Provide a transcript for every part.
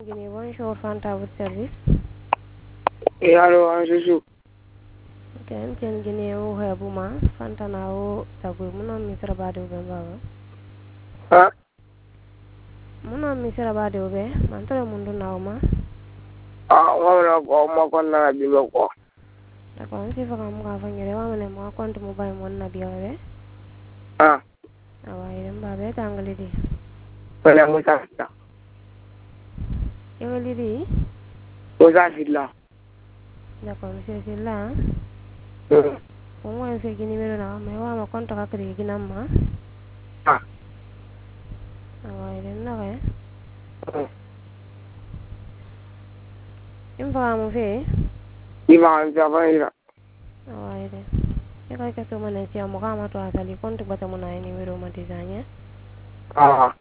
Guinée, bonjour, Fanta, votre service. Et alors, en Jésus. Ken Guinée, o Hebuma, Fanta na o Tagu, Muno Misra Badu Bemba. Ah, Muno Misra Badu Be, Mantoro Mundu Nauma. wana ko mo na bi ko. D'accord, si fa kam ga fanyere wa mane mo compte mo bay mon na biore. Ah, Awa yem ba be tangali di. wala mo sa. Yeli di. O sa sila. D'accord, monsieur Silla. Hmm. Ko mo se gini mero na me wa ma compte ka kri ginamma. Ah. Awa yem na re. Hmm. Yem fa mo fe. Di ba an sa ba ira. Awa yem. E ka ka to mane si mo ka ma to asali compte bata mo na ni mero ma design. Ah.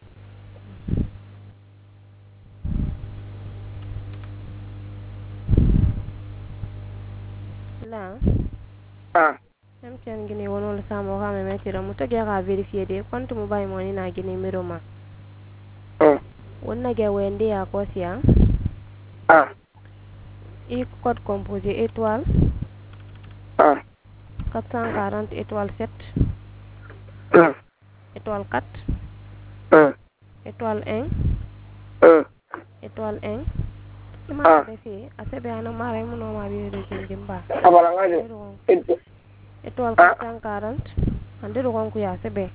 La. Ah. Même tiens Guinée wono le samo ka me metira muto ga ka vérifier de compte mo bay mo ni na Guinée mero ma. Hmm. Wonna ga wende ya kosia. Ah. I code composé étoile Ah. 440 étoile 7 Hmm. étoile 4 Hmm. étoile 1 Hmm. étoile 1 ima Ah. refi asebe ana mare mo no ma bi de jimba Abala ngaje. étoile Ah. 440 ande do konku ya sebe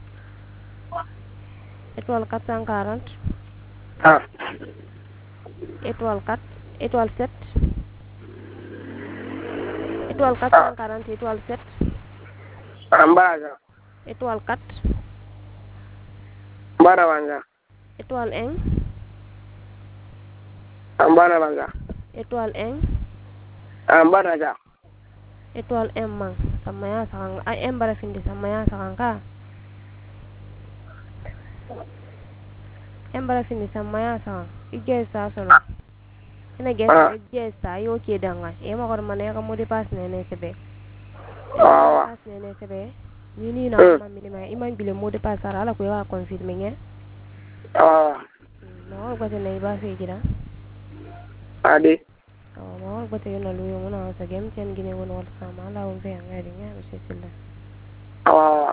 étoile 440 Ah. étoile 4 étoile 7 étoile Ah. 440 étoile 7 Ambaza. étoile 4 Bara banga. étoile 1 Ambara banga. étoile 1 Ambara ja. étoile 1 man samaya sakang ay embara finde samaya sakang ka embara finde samaya sakang igesa sono ina gesa Ah. igesa yo ke danga e ma kor mane ka modi pass ne sebe Ah. pass ne sebe ni na Hmm. ma minima iman bile modi pass ara la ko wa confirmer nge Ah. ma ko ne ba fe gira Ade. ma ko te na lu yo na sa gem ten gine won wal sama la on fe ngari nya monsieur silla Ah.